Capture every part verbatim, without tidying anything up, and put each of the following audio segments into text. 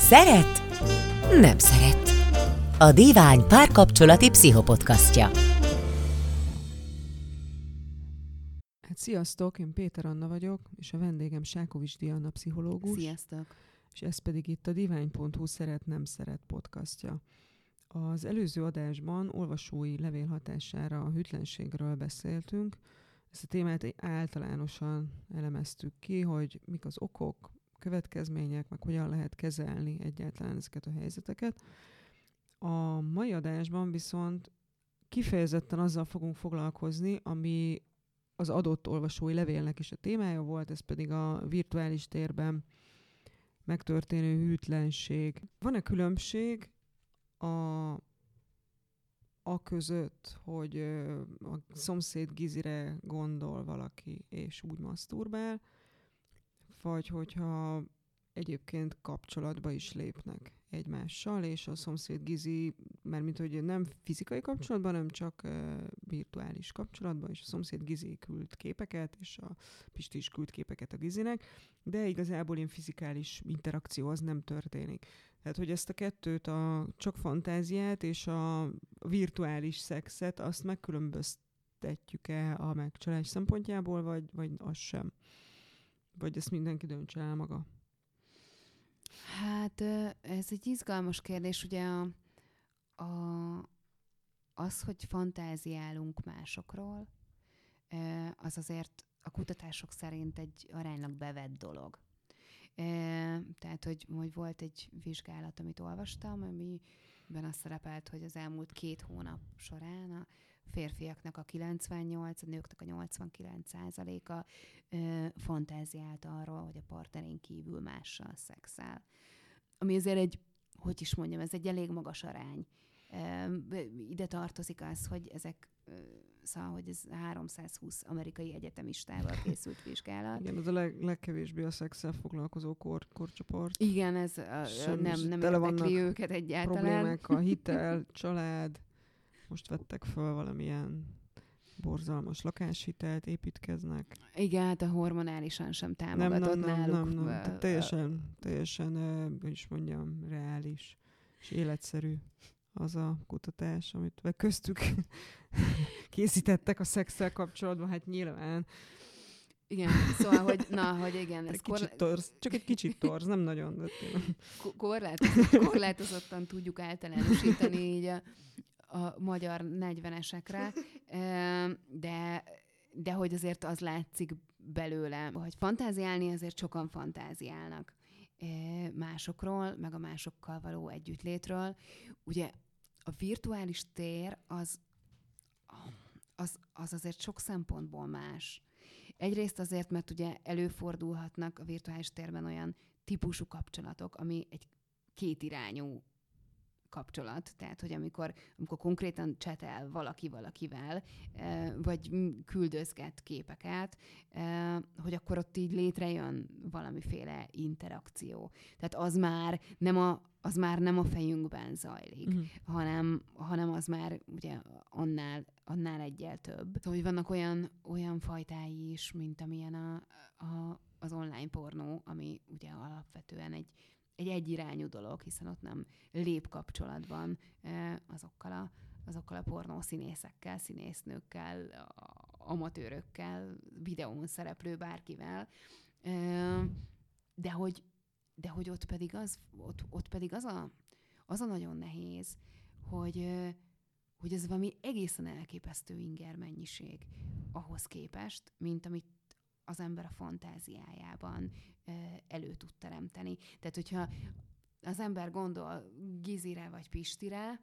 Szeret? Nem szeret. A Divány párkapcsolati pszichopodcastja. Hát sziasztok, én Péter Anna vagyok, és a vendégem Sákovics Diana pszichológus. Sziasztok! És ez pedig itt a divány pont hu szeret nem szeret podcastja. Az előző adásban olvasói levél hatására a hűtlenségről beszéltünk. Ezt a témát általánosan elemeztük ki, hogy mik az okok, következmények, meg hogyan lehet kezelni egyáltalán ezeket a helyzeteket. A mai adásban viszont kifejezetten azzal fogunk foglalkozni, ami az adott olvasói levélnek is a témája volt, ez pedig a virtuális térben megtörténő hűtlenség. Van-e különbség a, a között, hogy a szomszéd gizire gondol valaki, és úgy maszturbál, vagy hogyha egyébként kapcsolatba is lépnek egymással, és a szomszéd gizi, mert mint hogy nem fizikai kapcsolatban, hanem csak uh, virtuális kapcsolatban, és a szomszéd gizi küld képeket, és a Pisti is küld képeket a gizinek, de igazából ilyen fizikális interakció az nem történik. Tehát, hogy ezt a kettőt, a csak fantáziát és a virtuális szexet, azt megkülönböztetjük-e a megcsalás szempontjából, vagy, vagy az sem? Vagy ezt mindenki döntse el maga? Hát ez egy izgalmas kérdés, ugye a, a, az, hogy fantáziálunk másokról, az azért a kutatások szerint egy aránylag bevett dolog. Tehát, hogy, hogy volt egy vizsgálat, amit olvastam, amiben az szerepelt, hogy az elmúlt két hónap során a férfiaknak a kilencvennyolc, a nőknek a nyolcvankilenc százaléka fantáziált arról, hogy a partnerén kívül mással szexel. Ami azért egy, hogy is mondjam, ez egy elég magas arány. Ide tartozik az, hogy ezek, szóval, hogy ez háromszázhúsz amerikai egyetemistával készült vizsgálat. Igen, ez a leg, legkevésbé a szexszel foglalkozó kor, korcsoport. Igen, ez a, nem, nem érdekli őket egyáltalán. Problémák, a hitel, család, most vettek föl valamilyen borzalmas lakáshitelt, építkeznek. Igen, hát a hormonálisan sem támogatott nem, nem, náluk. Nem, nem, nem. Tehát teljesen, teljesen, hogy is mondjam, reális és életszerű az a kutatás, amit köztük készítettek a szexszel kapcsolatban, hát nyilván. Igen, szóval, hogy na, hogy igen. Ez egy korlá... torz, csak egy kicsit torz, nem nagyon. Korlátozott, korlátozottan tudjuk általánosítani így a, a magyar negyvenesekre, de, de hogy azért az látszik belőle, hogy fantáziálni azért sokan fantáziálnak másokról, meg a másokkal való együttlétről. Ugye a virtuális tér az, az, az azért sok szempontból más. Egyrészt azért, mert ugye előfordulhatnak a virtuális térben olyan típusú kapcsolatok, ami egy kétirányú kapcsolat, tehát, hogy amikor, amikor konkrétan csetel valaki valakivel, vagy küldözget képeket, hogy akkor ott így létrejön valamiféle interakció. Tehát az már nem a, az már nem a fejünkben zajlik, uh-huh. hanem, hanem az már ugye annál, annál egyel több. Szóval, hogy vannak olyan, olyan fajtái is, mint amilyen a, a, az online pornó, ami ugye alapvetően egy egy egyirányú dolog, hiszen ott nem lép kapcsolatban azokkal a, azokkal a pornószínészekkel, színésznőkkel, amatőrökkel, videón szereplő bárkivel. De hogy, de hogy ott pedig az, ott, ott pedig az a, az a nagyon nehéz, hogy, hogy ez valami egészen elképesztő inger mennyiség ahhoz képest, mint amit az ember a fantáziájában elő tud teremteni. Tehát, hogyha az ember gondol Gizire vagy Pistire,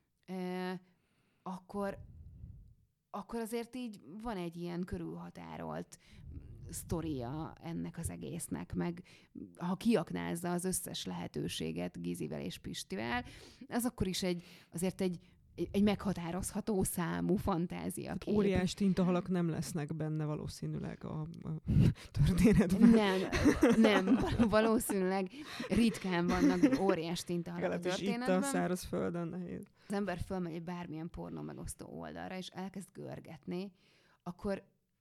akkor, akkor azért így van egy ilyen körülhatárolt sztoria ennek az egésznek, meg ha kiaknázza az összes lehetőséget Gizivel és Pistivel, az akkor is egy, azért egy egy meghatározható számú fantáziakép. Óriás tintahalak nem lesznek benne valószínűleg a, a történetben. Nem, nem. Valószínűleg ritkán vannak óriás tintahalak a történetben. Itt a szárazföldön nehéz. Az ember fölmegy egy bármilyen pornó megosztó oldalra, és elkezd görgetni, akkor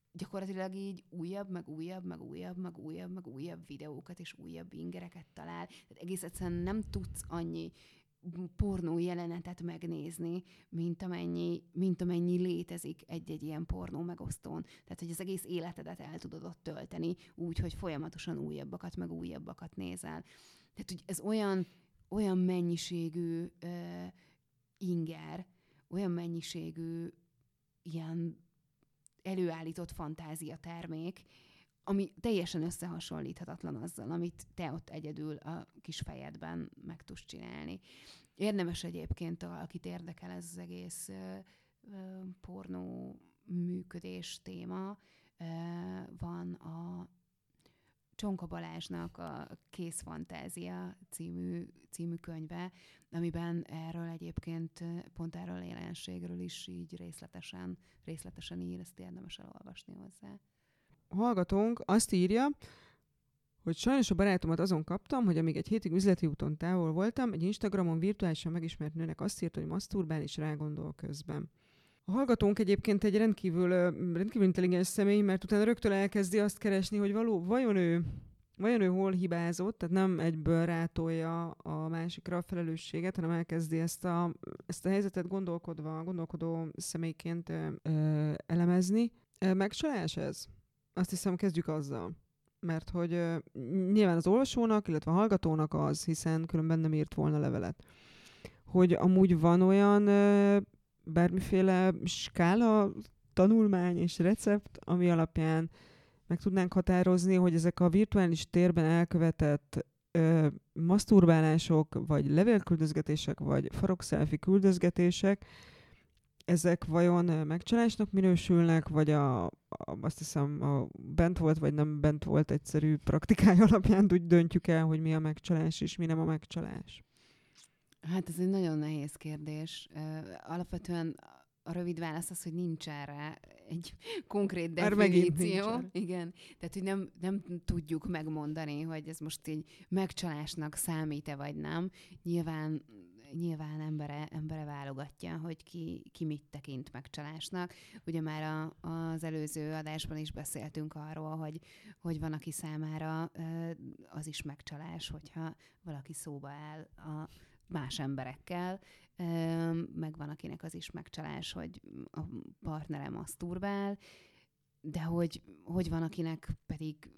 gyakorlatilag így újabb, meg újabb, meg újabb, meg újabb, meg újabb videókat és újabb ingereket talál. Tehát egész egyszerűen nem tudsz annyi pornó jelenetet megnézni, mint amennyi, mint amennyi létezik egy-egy ilyen pornó megosztón. Tehát, hogy az egész életedet el tudod ott tölteni, úgy, hogy folyamatosan újabbakat, meg újabbakat nézel. Tehát, hogy ez olyan, olyan mennyiségű uh, inger, olyan mennyiségű ilyen előállított fantáziatermék, ami teljesen összehasonlíthatatlan azzal, amit te ott egyedül a kis fejedben meg tudsz csinálni. Érdemes egyébként, akit érdekel ez az egész uh, uh, pornó működés téma, uh, van a Csonka Balázsnak a Kész Fantázia című, című könyve, amiben erről egyébként pont erről a jelenségről is így részletesen, részletesen ír, ezt érdemes elolvasni hozzá. A hallgatónk azt írja, hogy sajnos a barátomat azon kaptam, hogy amíg egy hétig üzleti úton távol voltam, egy Instagramon virtuálisan megismert nőnek azt írt, hogy maszturbál és rágondol közben. A hallgatónk egyébként egy rendkívül, rendkívül intelligens személy, mert utána rögtön elkezdi azt keresni, hogy való, vajon ő, vajon ő hol hibázott, tehát nem egyből rátolja a másikra a felelősséget, hanem elkezdi ezt a, ezt a helyzetet gondolkodva, gondolkodó személyként ö, ö, elemezni. Megcsalás ez? Azt hiszem, kezdjük azzal. Mert hogy ö, nyilván az olvasónak, illetve a hallgatónak az, hiszen különben nem írt volna levelet, hogy amúgy van olyan ö, bármiféle skála, tanulmány és recept, ami alapján meg tudnánk határozni, hogy ezek a virtuális térben elkövetett ö, maszturbálások, vagy levélküldözgetések, vagy farok-szelfi küldözgetések, ezek vajon megcsalásnak minősülnek, vagy a, a, azt hiszem a bent volt, vagy nem bent volt egyszerű praktikája alapján úgy döntjük el, hogy mi a megcsalás és mi nem a megcsalás? Hát ez egy nagyon nehéz kérdés. Uh, alapvetően a rövid válasz az, hogy nincs erre egy konkrét definíció. Igen. Tehát, hogy nem, nem tudjuk megmondani, hogy ez most így megcsalásnak számít-e, vagy nem. Nyilván, nyilván embere, embere válogatja, hogy ki, ki mit tekint megcsalásnak. Ugye már a, az előző adásban is beszéltünk arról, hogy, hogy van, aki számára az is megcsalás, hogyha valaki szóba áll a más emberekkel, meg van, akinek az is megcsalás, hogy a partnere maszturbál, de hogy, hogy van, akinek pedig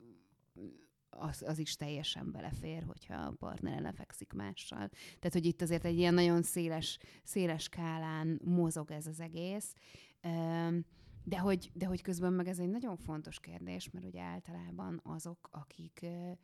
az, az is teljesen belefér, hogyha a partnere lefekszik mással. Tehát, hogy itt azért egy ilyen nagyon széles, széles skálán mozog ez az egész, de hogy, de hogy közben meg ez egy nagyon fontos kérdés, mert ugye általában azok, akik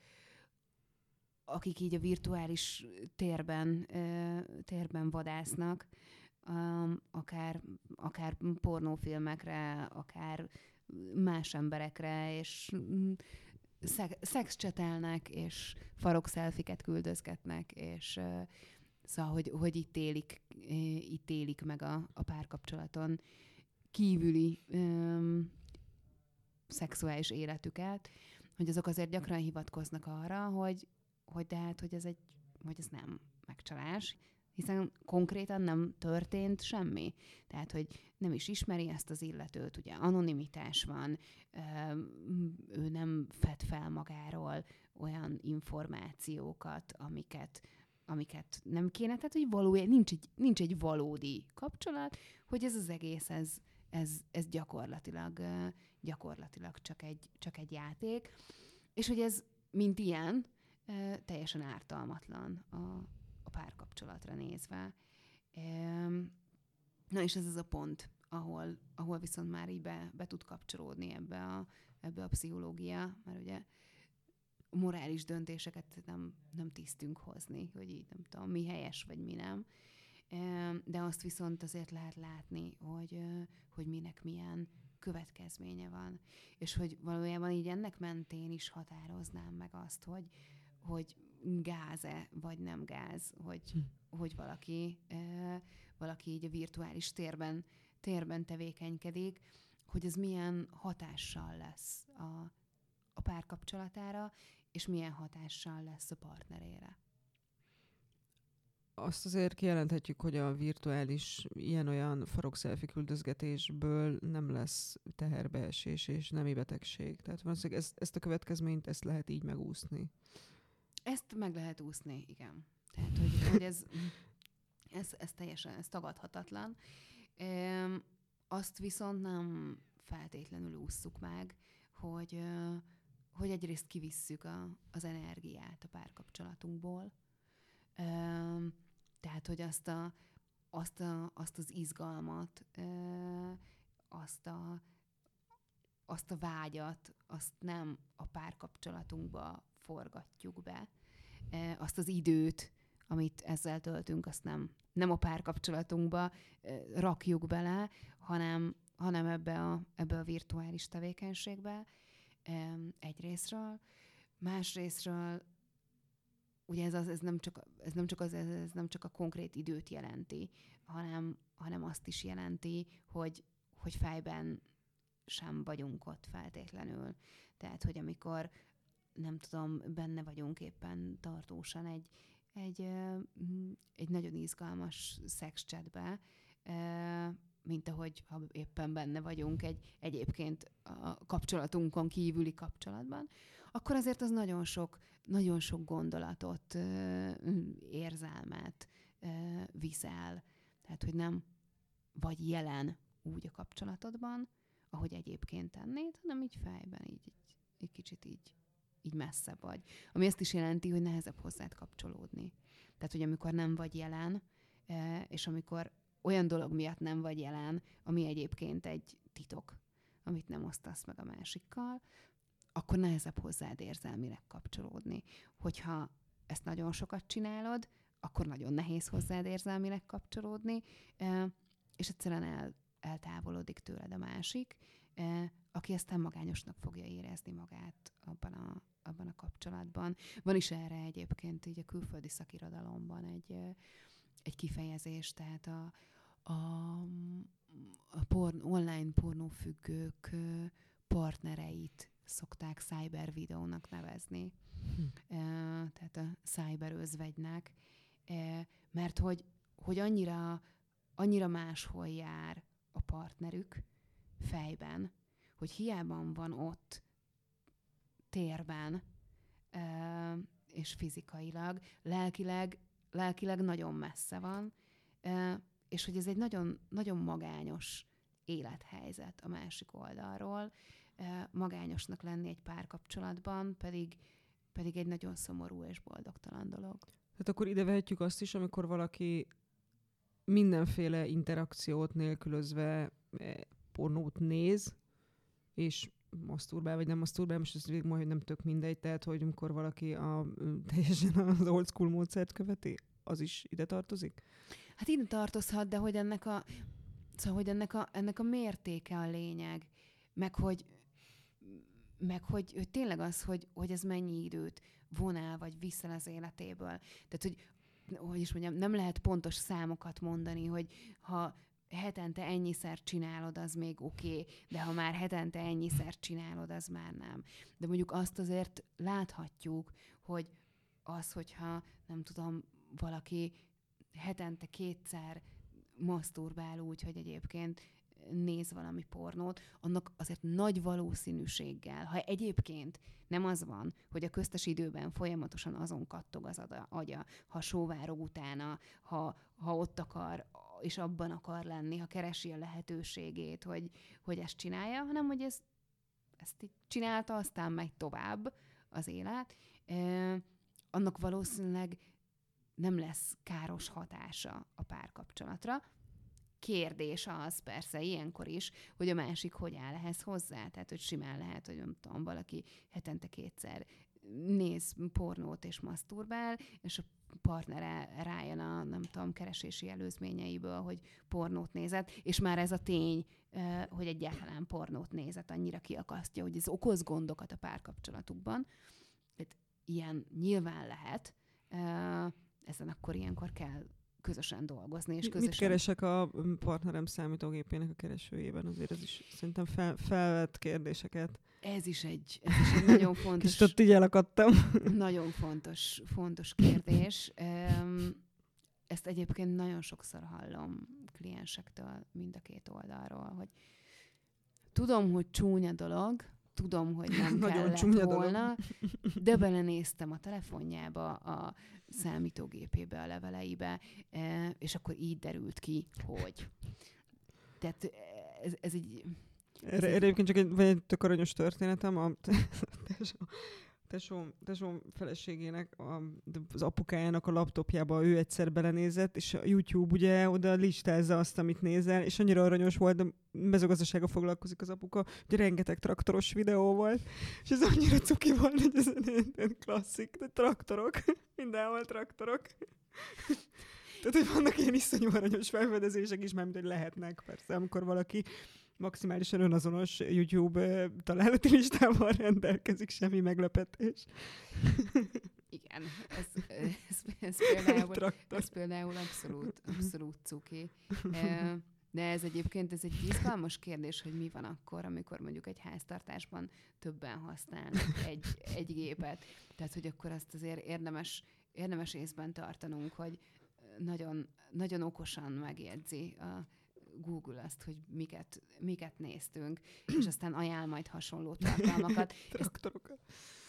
akik így a virtuális térben, térben vadásznak, akár, akár pornófilmekre, akár más emberekre, és szexcsetelnek, és farok-szelfiket küldözgetnek, és szóval, hogy, hogy itt, élik, itt élik meg a, a párkapcsolaton kívüli um, szexuális életüket, hogy azok azért gyakran hivatkoznak arra, hogy hogy de hát, hogy ez, egy, hogy ez nem megcsalás, hiszen konkrétan nem történt semmi. Tehát, hogy nem is ismeri ezt az illetőt, ugye anonimitás van, ő nem fed fel magáról olyan információkat, amiket, amiket nem kéne, tehát, hogy valójában nincs egy, nincs egy valódi kapcsolat, hogy ez az egész, ez, ez, ez gyakorlatilag, gyakorlatilag csak egy, csak egy játék, és hogy ez, mint ilyen, teljesen ártalmatlan a, a párkapcsolatra nézve. Na és ez az a pont, ahol, ahol viszont már így be, be tud kapcsolódni ebbe a, ebbe a pszichológia, mert ugye morális döntéseket nem, nem tisztünk hozni, hogy így nem tudom, mi helyes, vagy mi nem. De azt viszont azért lehet látni, hogy, hogy minek milyen következménye van. És hogy valójában így ennek mentén is határoznám meg azt, hogy hogy gáz-e, vagy nem gáz, hogy, hm. hogy valaki, e, valaki így a virtuális térben, térben tevékenykedik, hogy ez milyen hatással lesz a, a párkapcsolatára, és milyen hatással lesz a partnerére. azt azért kijelenthetjük, hogy a virtuális ilyen-olyan farok-szelfi küldözgetésből nem lesz teherbeesés és nemi betegség. Tehát valószínűleg ezt, ezt a következményt ezt lehet így megúszni. Ezt meg lehet úszni, igen. Tehát, hogy, hogy ez, ez, ez teljesen ez tagadhatatlan. E, azt viszont nem feltétlenül ússzuk meg, hogy, hogy egyrészt kivisszük a, az energiát a párkapcsolatunkból. E, tehát, hogy azt, a, azt, a, azt az izgalmat, e, azt a, azt a vágyat, azt nem a párkapcsolatunkba forgatjuk be. E, azt az időt, amit ezzel töltünk, azt nem, nem a párkapcsolatunkba e, rakjuk bele, hanem, hanem ebbe, a, ebbe a virtuális tevékenységbe e, egyrészről. Másrészről ugye ez, az, ez, nem csak, ez, nem csak az, ez nem csak a konkrét időt jelenti, hanem, hanem azt is jelenti, hogy, hogy fejben sem vagyunk ott feltétlenül. Tehát, hogy amikor nem tudom, benne vagyunk éppen tartósan egy, egy, egy nagyon izgalmas szexchatbe, mint ahogy ha éppen benne vagyunk egy egyébként a kapcsolatunkon kívüli kapcsolatban, akkor azért az nagyon sok, nagyon sok gondolatot, érzelmet viszel. Tehát, hogy nem vagy jelen úgy a kapcsolatodban, ahogy egyébként tennéd, hanem így fejben, így, így, egy kicsit így így messze vagy. Ami azt is jelenti, hogy nehezebb hozzád kapcsolódni. Tehát, hogy amikor nem vagy jelen, és amikor olyan dolog miatt nem vagy jelen, ami egyébként egy titok, amit nem osztasz meg a másikkal, akkor nehezebb hozzád érzelmileg kapcsolódni. Hogyha ezt nagyon sokat csinálod, akkor nagyon nehéz hozzád érzelmileg kapcsolódni, és egyszerűen el, eltávolodik tőled a másik, aki aztán magányosnak fogja érezni magát abban a, abban a kapcsolatban. Van is erre egyébként így a külföldi szakirodalomban egy, egy kifejezés, tehát a, a, a porn, online pornófüggők partnereit szokták cyber videónak nevezni. Hm. Tehát a cyber özvegynek, mert hogy, hogy annyira, annyira máshol jár a partnerük fejben, hogy hiába van ott térben és fizikailag, lelkileg, lelkileg nagyon messze van, és hogy ez egy nagyon, nagyon magányos élethelyzet a másik oldalról. Magányosnak lenni egy párkapcsolatban pedig, pedig egy nagyon szomorú és boldogtalan dolog. Tehát akkor ide vehetjük azt is, amikor valaki mindenféle interakciót nélkülözve pornót néz, és maszturbál, vagy nem maszturbál, most ez végig majd nem tök mindegy, tehát hogy amikor valaki a, teljesen az old school módszert követi, az is ide tartozik? Hát ide tartozhat, de hogy ennek a, szóval, hogy ennek a, ennek a mértéke a lényeg, meg hogy, meg hogy, hogy tényleg az, hogy, hogy ez mennyi időt von el, vagy viszel az életéből. Tehát, hogy, hogy is mondjam, nem lehet pontos számokat mondani, hogy ha hetente ennyiszer csinálod, az még oké, okay, de ha már hetente ennyiszer csinálod, az már nem. De mondjuk azt azért láthatjuk, hogy az, hogyha nem tudom, valaki hetente kétszer maszturbál úgy, hogy egyébként néz valami pornót, annak azért nagy valószínűséggel, ha egyébként nem az van, hogy a köztes időben folyamatosan azon kattog az agya, ha sóvárog utána, ha, ha ott akar, és abban akar lenni, ha keresi a lehetőségét, hogy, hogy ezt csinálja, hanem hogy ezt, ezt így csinálta, aztán megy tovább az élet, eh, annak valószínűleg nem lesz káros hatása a párkapcsolatra. Kérdés az persze ilyenkor is, hogy a másik hogy áll ehhez hozzá. Tehát, hogy simán lehet, hogy nem tudom, valaki hetente kétszer néz pornót és maszturbál, és a partnere rájön a, nem tudom, keresési előzményeiből, hogy pornót nézett, és már ez a tény, hogy egyáltalán pornót nézett, annyira kiakasztja, hogy ez okoz gondokat a párkapcsolatukban. Tehát ilyen nyilván lehet, ezen akkor ilyenkor kell közösen dolgozni. És közösen... Mit keresek a partnerem számítógépének a keresőjében? Azért ez is szerintem fel, felvett kérdéseket. Ez is egy, ez is egy nagyon fontos... Kicsit ott így elakadtam. Nagyon fontos, fontos kérdés. ezt egyébként nagyon sokszor hallom kliensektől mind a két oldalról, hogy tudom, hogy csúnya dolog, tudom, hogy nem kellett volna, de belenéztem a telefonjába, a számítógépébe, a leveleibe, és akkor így derült ki, hogy. Tehát ez, ez így... Ez erre, egy... erre egyébként csak egy, vagy egy tök aranyos történetem. A tesóm, tesóm feleségének, a, az apukájának a laptopjába ő egyszer belenézett, és a YouTube ugye oda listázza azt, amit nézel, és annyira aranyos volt, de mezőgazdasággal foglalkozik az apuka, hogy rengeteg traktoros videó volt, és ez annyira cuki volt, hogy ez egy klasszik, de traktorok, mindenhol traktorok. Tehát, hogy vannak ilyen iszonyú aranyos felfedezések is, mármint, hogy lehetnek persze, amikor valaki maximálisan önazonos YouTube találati listával rendelkezik, semmi meglepetés. Igen, ez, ez, ez, például, ez például abszolút, abszolút cuki. De ez egyébként ez egy izgalmas kérdés, hogy mi van akkor, amikor mondjuk egy háztartásban többen használnak egy, egy gépet. Tehát, hogy akkor azt azért érdemes, érdemes észben tartanunk, hogy nagyon, nagyon okosan megjegyzi a Google azt, hogy miket, miket néztünk, és aztán ajánl majd hasonló tartalmakat. Traktorokat.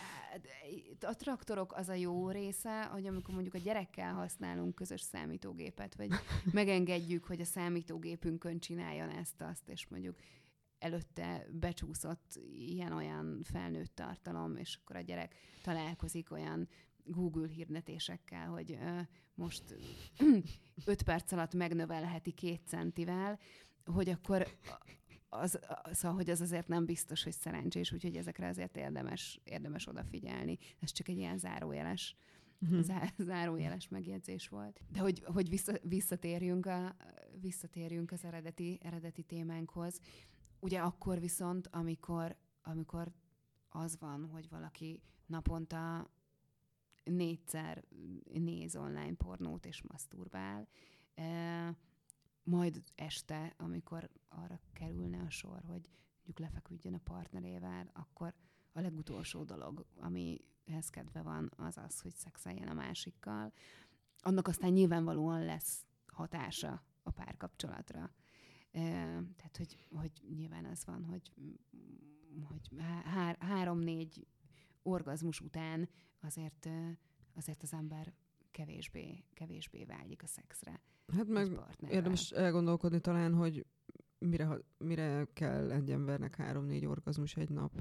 A traktorok az a jó része, hogy amikor mondjuk a gyerekkel használunk közös számítógépet, vagy megengedjük, hogy a számítógépünkön csináljon ezt-azt, és mondjuk előtte becsúszott ilyen-olyan felnőtt tartalom, és akkor a gyerek találkozik olyan Google hirdetésekkel, hogy uh, most öt perc alatt megnövelheti két centivel, hogy akkor az, az, hogy az azért nem biztos, hogy szerencsés, úgyhogy ezekre azért érdemes, érdemes odafigyelni. Ez csak egy ilyen zárójeles, uh-huh. zá, zárójeles megjegyzés volt. De hogy, hogy vissza, visszatérjünk, a, visszatérjünk az eredeti, eredeti témánkhoz. Ugye akkor viszont, amikor, amikor az van, hogy valaki naponta négyszer néz online pornót és maszturbál, e, majd este, amikor arra kerülne a sor, hogy mondjuk lefeküdjön a partnerével, akkor a legutolsó dolog, amihez kedve van, az az, hogy szexeljen a másikkal. Annak aztán nyilvánvalóan lesz hatása a párkapcsolatra. E, tehát, hogy, hogy nyilván az van, hogy, hogy há- három-négy orgazmus után azért, azért az ember kevésbé, kevésbé vágyik a szexre. Hát meg érdemes elgondolkodni talán, hogy mire, mire kell egy embernek három-négy orgazmus egy nap.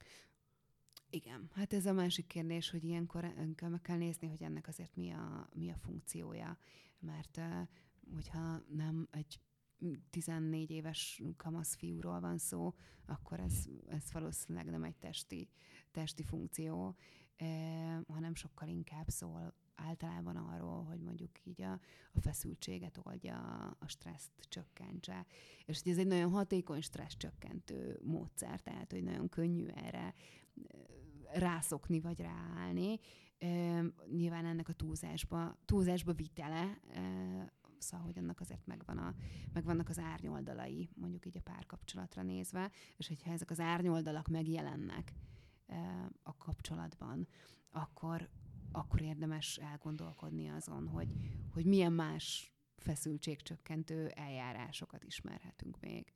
Igen, hát ez a másik kérdés, hogy ilyenkor meg kell nézni, hogy ennek azért mi a, mi a funkciója. Mert hogyha nem egy tizennégy éves kamasz fiúról van szó, akkor ez, ez valószínűleg nem egy testi, testi funkció, eh, hanem sokkal inkább szól általában arról, hogy mondjuk így a, a feszültséget oldja, a stresszt csökkentse. És hogy ez egy nagyon hatékony stressz csökkentő módszer, tehát hogy nagyon könnyű erre rászokni vagy ráállni. Eh, nyilván ennek a túlzásba, túlzásba vitele, eh, szóval, hogy annak azért megvan a, megvannak az árnyoldalai, mondjuk így a párkapcsolatra nézve, és hogyha ezek az árnyoldalak megjelennek e, a kapcsolatban, akkor, akkor érdemes elgondolkodni azon, hogy, hogy milyen más feszültségcsökkentő eljárásokat ismerhetünk még.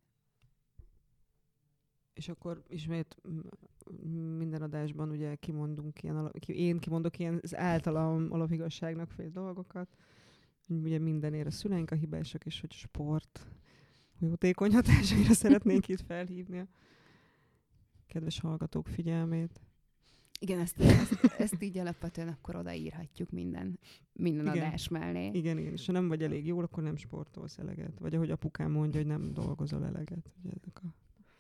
És akkor ismét minden adásban ugye kimondunk ilyen, én kimondok ilyen az általam alapigazságnak fél dolgokat, ugye mindenért a szüleink a hibásak, és hogy sport jótékony hatásaira szeretnénk itt felhívni a kedves hallgatók figyelmét. Igen, ezt, ezt, ezt így alapvetően akkor odaírhatjuk minden, minden igen. adás mellé. Igen, igen, és ha nem vagy elég jól, akkor nem sportolsz eleget. Vagy ahogy apukám mondja, hogy nem dolgozol eleget. Ugye ezek a...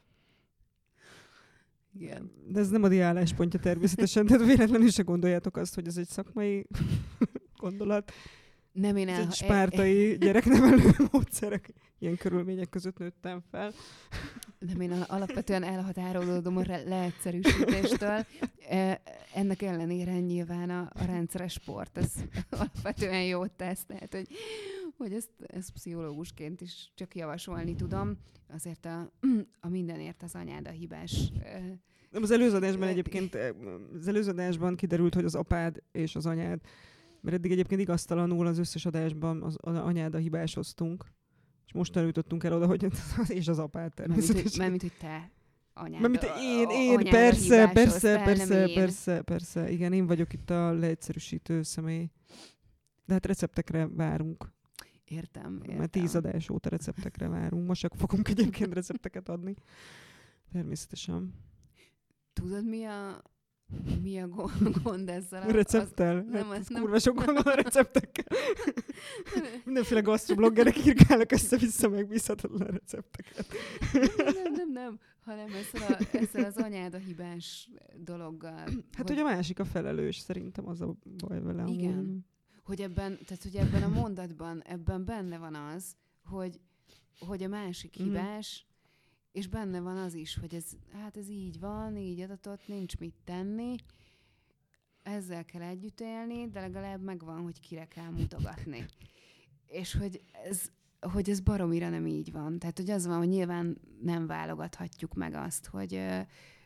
Igen. De ez nem a diáláspontja természetesen, tehát véletlenül se gondoljátok azt, hogy ez egy szakmai gondolat. Nem én el... el... egy spártai gyereknevelő módszerek. Ilyen körülmények között nőttem fel. Nem én alapvetően elhatárolódom a leegyszerűsítéstől. Ennek ellenére nyilván a, a rendszeres sport, ez alapvetően jót tesz. Tehát, hogy, hogy ezt, ezt pszichológusként is csak javasolni tudom. Azért a, a mindenért az anyád a hibás. Nem, az előző adásban egyébként, az előző adásban kiderült, hogy az apád és az anyád Mert eddig egyébként igaztalanul az összes adásban az, az anyád a hibásoztunk, és most jutottunk el oda, hogy és az apát természetesen. Mármint, hogy te anyád. Mármint én, én, persze, persze, persze, persze, persze. Igen, én vagyok itt a leegyszerűsítő személy. De hát receptekre várunk. Értem, értem. Mert tíz adás óta receptekre várunk. Most csak fogunk egyébként recepteket adni. Természetesen. Tudod, mi a, mi a gond ezzel? A recepttel? Az, nem, hát az nem. Kurva sokan van a receptekkel. Mindenféle gasztrobloggerek írkálnak össze-vissza megbízhatatlan recepteket. Nem, nem, nem, nem. Hanem ezzel, a, ezzel az anyád a hibás dologgal. Hát, hogy, hogy a másik a felelős, szerintem az a baj vele. Igen. Amúgy. Hogy ebben, tehát, hogy ebben a mondatban, ebben benne van az, hogy, hogy a másik Mhm. hibás, és benne van az is, hogy ez, hát ez így van, így adatott, nincs mit tenni, ezzel kell együtt élni, de legalább megvan, hogy kire kell mutogatni. És hogy ez, hogy ez baromira nem így van. Tehát, hogy az van, hogy nyilván nem válogathatjuk meg azt, hogy, ö,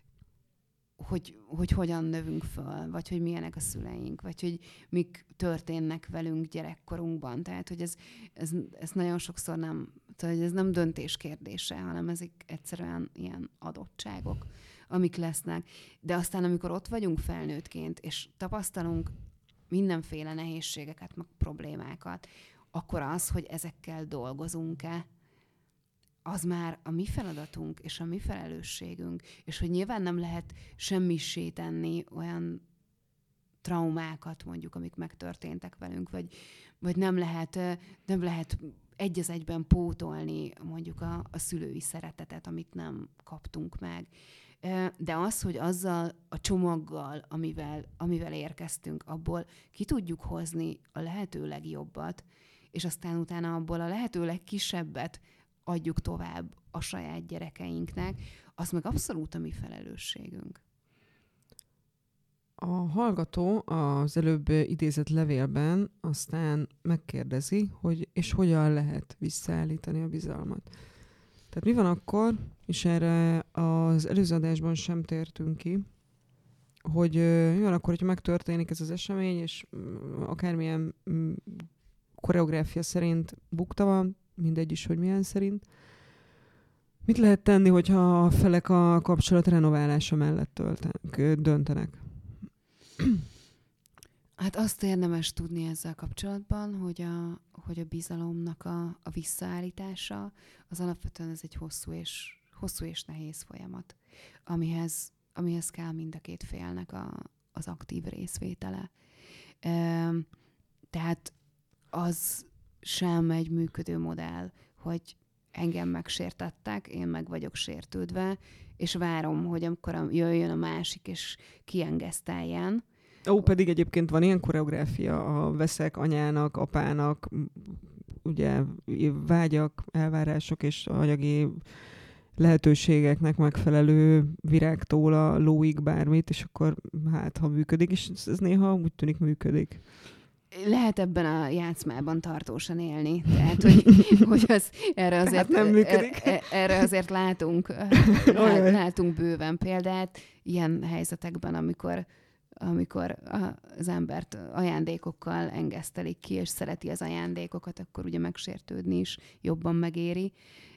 hogy, hogy hogyan növünk föl, vagy hogy milyenek a szüleink, vagy hogy mik történnek velünk gyerekkorunkban. Tehát, hogy ez, ez, ez nagyon sokszor nem, tehát, hogy ez nem döntés kérdése, hanem ezek egyszerűen ilyen adottságok, amik lesznek. De aztán, amikor ott vagyunk felnőttként, és tapasztalunk mindenféle nehézségeket, meg problémákat, akkor az, hogy ezekkel dolgozunk-e, az már a mi feladatunk, és a mi felelősségünk, és hogy nyilván nem lehet semmissé tenni olyan traumákat, mondjuk, amik megtörténtek velünk, vagy, vagy nem lehet, nem lehet egy az egyben pótolni mondjuk a, a szülői szeretetet, amit nem kaptunk meg. De az, hogy azzal a csomaggal, amivel, amivel érkeztünk, abból ki tudjuk hozni a lehető legjobbat, és aztán utána abból a lehető legkisebbet adjuk tovább a saját gyerekeinknek, az meg abszolút a mi felelősségünk. A hallgató az előbb idézett levélben aztán megkérdezi, hogy és hogyan lehet visszaállítani a bizalmat. Tehát mi van akkor, és erre az előző adásban sem tértünk ki, hogy mi van akkor, hogyha megtörténik ez az esemény, és akármilyen koreográfia szerint bukta van, mindegy is, hogy milyen szerint. Mit lehet tenni, hogyha a felek a kapcsolat renoválása mellett töltenek, döntenek? Hát azt érdemes tudni ezzel kapcsolatban, hogy a, hogy a bizalomnak a, a visszaállítása az alapvetően ez egy hosszú és, hosszú és nehéz folyamat, amihez, amihez kell mind a két félnek a, az aktív részvétele. E, tehát az sem egy működő modell, hogy engem megsértettek, én meg vagyok sértődve, és várom, hogy amikor jöjjön a másik, és kiengeszteljen. Ó, pedig egyébként van ilyen koreográfia, a veszek anyának, apának, ugye vágyak, elvárások és anyagi lehetőségeknek megfelelő virágtól a lóig bármit, és akkor hát, ha működik, és ez néha úgy tűnik működik. Lehet ebben a játszmában tartósan élni. Tehát, hogy, hogy az, erre, azért, nem működik. Er, erre azért látunk, látunk bőven példát ilyen helyzetekben, amikor, amikor az embert ajándékokkal engesztelik ki, és szereti az ajándékokat, akkor ugye megsértődni is jobban megéri.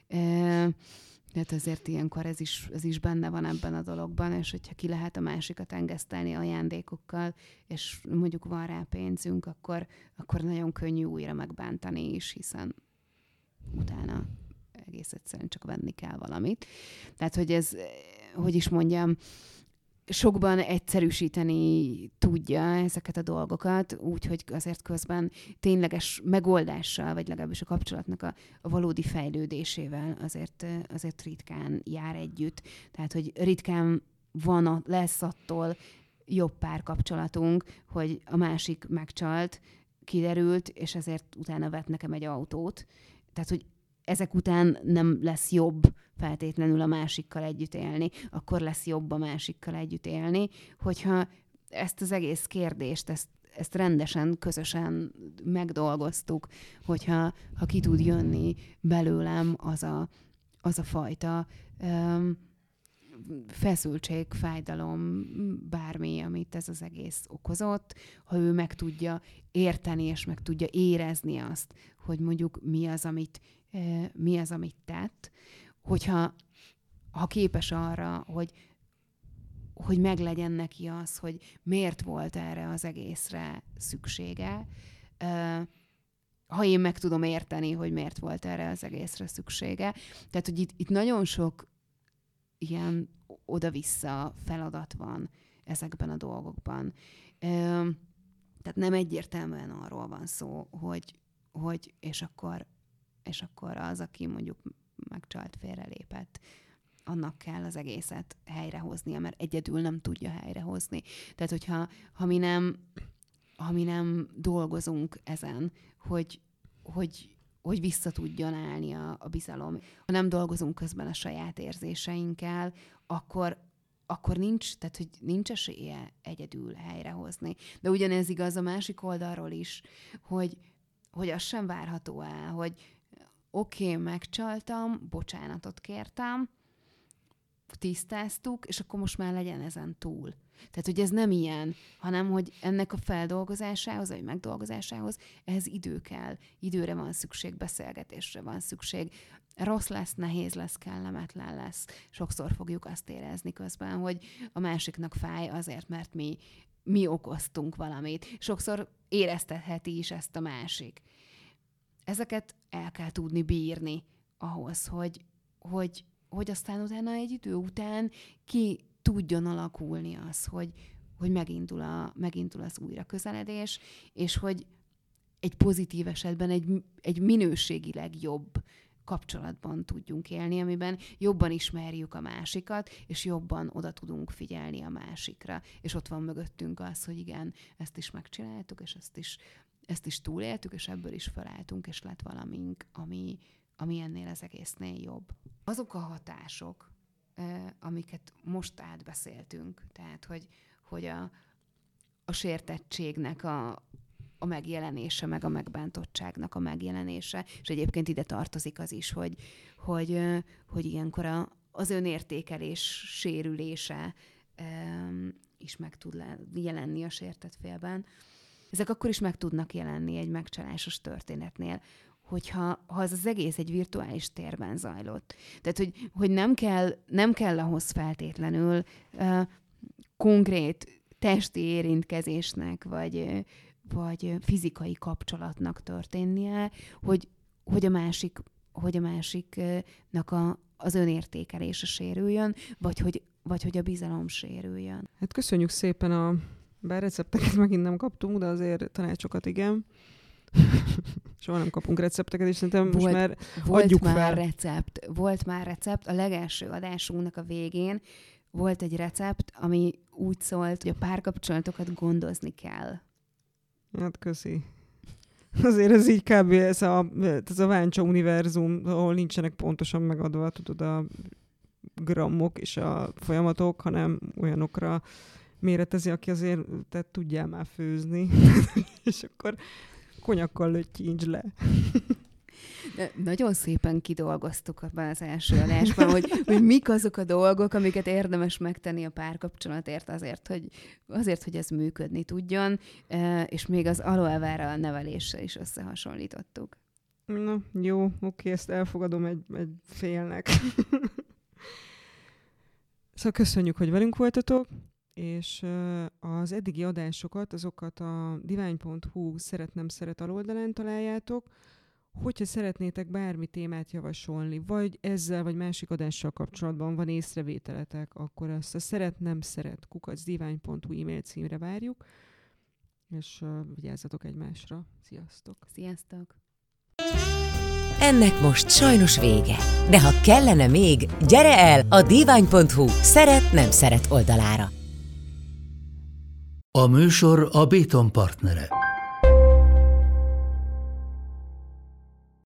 Tehát azért ilyenkor ez is, ez is benne van ebben a dologban, és hogyha ki lehet a másikat engesztelni ajándékokkal, és mondjuk van rá pénzünk, akkor, akkor nagyon könnyű újra megbántani is, hiszen utána egész egyszerűen csak venni kell valamit. Tehát, hogy ez, hogy is mondjam, sokban egyszerűsíteni tudja ezeket a dolgokat, úgyhogy azért közben tényleges megoldással, vagy legalábbis a kapcsolatnak a, a valódi fejlődésével azért, azért ritkán jár együtt. Tehát, hogy ritkán van, a, lesz attól jobb párkapcsolatunk, hogy a másik megcsalt, kiderült, és ezért utána vett nekem egy autót. Tehát, hogy ezek után nem lesz jobb feltétlenül a másikkal együtt élni, akkor lesz jobb a másikkal együtt élni, hogyha ezt az egész kérdést, ezt, ezt rendesen, közösen megdolgoztuk, hogyha ha ki tud jönni belőlem az a, az a fajta um, feszültség, fájdalom, bármi, amit ez az egész okozott, ha ő meg tudja érteni, és meg tudja érezni azt, hogy mondjuk mi az, amit, mi az, amit tett, hogyha ha képes arra, hogy, hogy meglegyen neki az, hogy miért volt erre az egészre szüksége, ha én meg tudom érteni, hogy miért volt erre az egészre szüksége. Tehát, hogy itt, itt nagyon sok ilyen oda-vissza feladat van ezekben a dolgokban. Tehát nem egyértelműen arról van szó, hogy, hogy és, akkor, és akkor az, aki mondjuk megcsalt, félrelépett, annak kell az egészet helyrehoznia, mert egyedül nem tudja helyrehozni. Tehát, hogyha ha mi nem, ha mi nem dolgozunk ezen, hogy, hogy, hogy vissza tudjon állni a, a bizalom, ha nem dolgozunk közben a saját érzéseinkkel, akkor, akkor nincs, tehát, hogy nincs esélye egyedül helyrehozni. De ugyanez igaz a másik oldalról is, hogy, hogy az sem várható el, hogy oké, okay, megcsaltam, bocsánatot kértem, tisztáztuk, és akkor most már legyen ezen túl. Tehát, hogy ez nem ilyen, hanem, hogy ennek a feldolgozásához, vagy megdolgozásához ehhez idő kell. Időre van szükség, beszélgetésre van szükség. Rossz lesz, nehéz lesz, kellemetlen lesz. Sokszor fogjuk azt érezni közben, hogy a másiknak fáj azért, mert mi, mi okoztunk valamit. Sokszor éreztetheti is ezt a másik. Ezeket el kell tudni bírni ahhoz, hogy, hogy, hogy aztán utána egy idő után ki tudjon alakulni az, hogy, hogy megindul, a, megindul az újra közeledés, és hogy egy pozitív esetben egy, egy minőségileg jobb kapcsolatban tudjunk élni, amiben jobban ismerjük a másikat, és jobban oda tudunk figyelni a másikra. És ott van mögöttünk az, hogy igen, ezt is megcsináltuk, és ezt is, ezt is túléltük, és ebből is felálltunk, és lett valamink, ami, ami ennél az egésznél jobb. Azok a hatások, amiket most átbeszéltünk, tehát, hogy, hogy a, a sértettségnek a, a megjelenése, meg a megbántottságnak a megjelenése, és egyébként ide tartozik az is, hogy, hogy, hogy ilyenkor a, az önértékelés sérülése um, is meg tud jelenni a sértett félben. Ezek akkor is meg tudnak jelenni egy megcsalásos történetnél, hogyha ha az, az egész egy virtuális térben zajlott. Tehát, hogy, hogy nem, kell, nem kell ahhoz feltétlenül uh, konkrét testi érintkezésnek, vagy, vagy fizikai kapcsolatnak történnie, hogy, hogy a másik, hogy a másiknak a, az önértékelése sérüljön, vagy hogy, vagy hogy a bizalom sérüljön. Hát köszönjük szépen, a bár recepteket megint nem kaptunk, de azért tanácsokat igen. Soha nem kapunk recepteket, és szerintem most volt, már volt adjuk már fel. Recept, volt már recept. A legelső adásunknak a végén volt egy recept, ami úgy szólt, hogy a párkapcsolatokat gondozni kell. Hát köszi. Azért ez így kb. ez a, ez a váncsa univerzum, ahol nincsenek pontosan megadva, tudod, a grammok és a folyamatok, hanem olyanokra méretezi, aki azért te tudjál már főzni. És akkor konyakkal lötyincs le. De nagyon szépen kidolgoztuk abban az első adásban, hogy, hogy mik azok a dolgok, amiket érdemes megtenni a párkapcsolatért azért, hogy, azért, hogy ez működni tudjon, és még az aloe vera neveléssel is összehasonlítottuk. Na, jó, oké, ezt elfogadom egy, egy félnek. Szóval köszönjük, hogy velünk voltatok, és az eddigi adásokat, azokat a divány pont hu szeret nem szeret aloldalán találjátok. Hogyha szeretnétek bármi témát javasolni, vagy ezzel, vagy másik adással kapcsolatban van észrevételetek, akkor azt a szeret nem szeret kukac divány pont hu e-mail címre várjuk, és uh, vigyázzatok egymásra. Sziasztok! Sziasztok! Ennek most sajnos vége. De ha kellene még, gyere el a divány pont hu szeret nem szeret oldalára. A műsor a Béton partnere.